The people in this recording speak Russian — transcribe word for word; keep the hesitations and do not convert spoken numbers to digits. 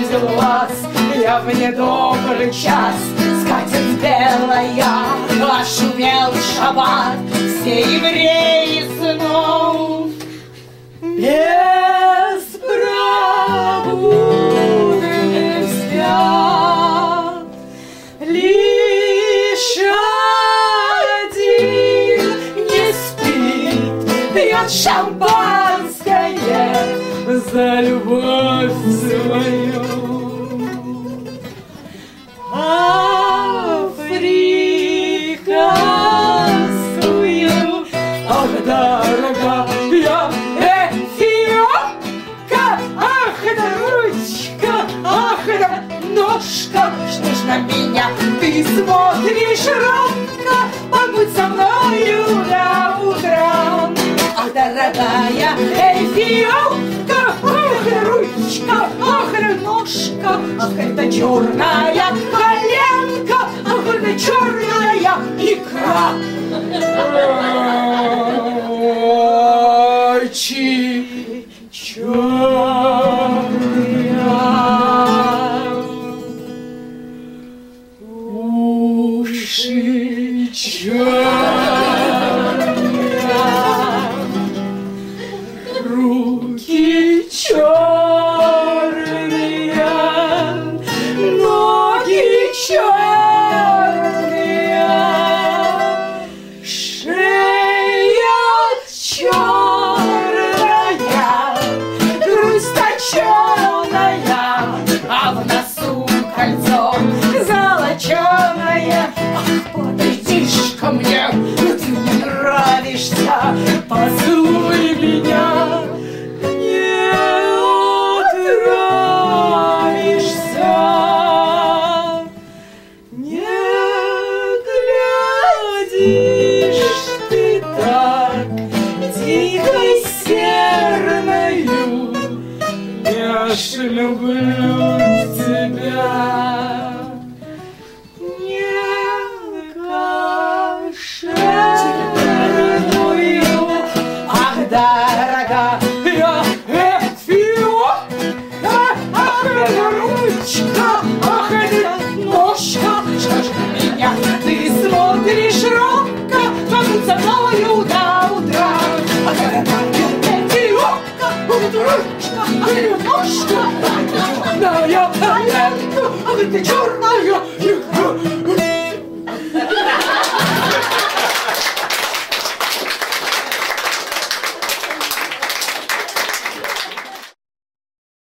увидел вас я в недобрый час. Скатерть белая, ошумел шаббат, все евреи снов беспробудны спят. Лишь один не спит, пьет шампанское за любовь свою. Африка свою, ах, дорогая Эфиопка, ах, да ручка, ах, да ножка, что ж на меня ты смотришь робко? Побудь со мною до утра. Ах, дорогая Эфиопка, ах, да ручка, ах, да ножка, ах, это черная коленка, ах, это черная икра. Очи черные, уши черные, руки черные, ноги черные, шея черная, грусть точеная, а в носу кольцо золоченое. Ах, подойдишь ко мне, ты мне нравишься, поцелуй меня. Не отравишься, не глядишь ты так дикой серною. Я ж люблю тебя. Не кошерную, ах, дорогая Эфиопка, ах, это ручка, ах, это ножка, что ж на меня ты смотришь робко? Побудь со мною до утра. Ах, дорогая Эфиопка, ах, это ручка, ах, это ножка, ах, это черная коленка, ах, это черная икра.